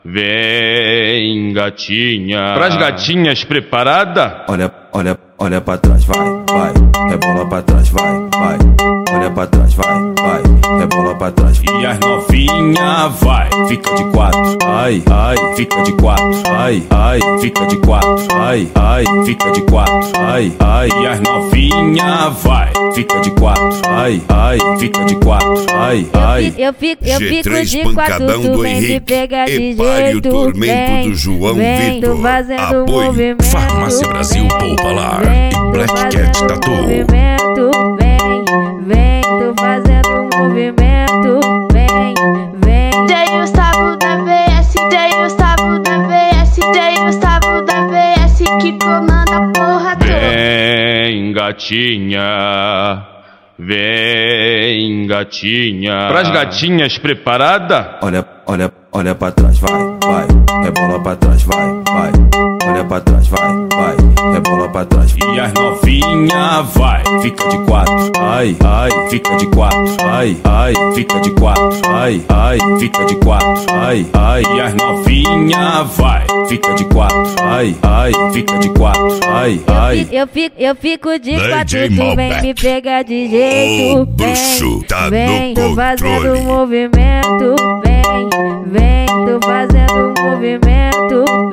Vem, gatinha. Pras gatinhas preparada? Olha pra trás, vai, rebola pra trás, vai, olha pra trás, vai, rebola pra trás. E as novinha vai, fica de quatro, ai, fica de quatro, ai, fica de quatro, ai, fica de quatro, ai. E as novinha vai, fica de quatro, ai, fica de quatro, ai. Eu fico de quatro, tu vem me pegar de Epare o jeito. tormento do João Vem, tô Vitor. fazendo Apoio movimento. Farmácia Brasil Popular e Black Cat Tattoo. Movimento, vem, tô fazendo movimento, vem. Tem o Gustavo da VS, tem o Gustavo da VS, tem o Gustavo da VS que comanda a porra toda. Vem, gatinha. Vem, gatinha. Pras gatinhas preparada? Olha pra trás, vai, rebola pra trás, vai, olha pra trás, vai, rebola pra trás. E as novinha vai, fica de quatro, ai, fica de quatro, ai, fica de quatro, ai, fica de quatro, ai. E as novinha vai, fica de quatro, ai, fica de quatro, ai. Eu fico de DJ quatro, tu vem Malbec. me pegar de jeito. O bruxo tá Vem, no tô fazendo controle. movimento, vem, tô fazendo movimento,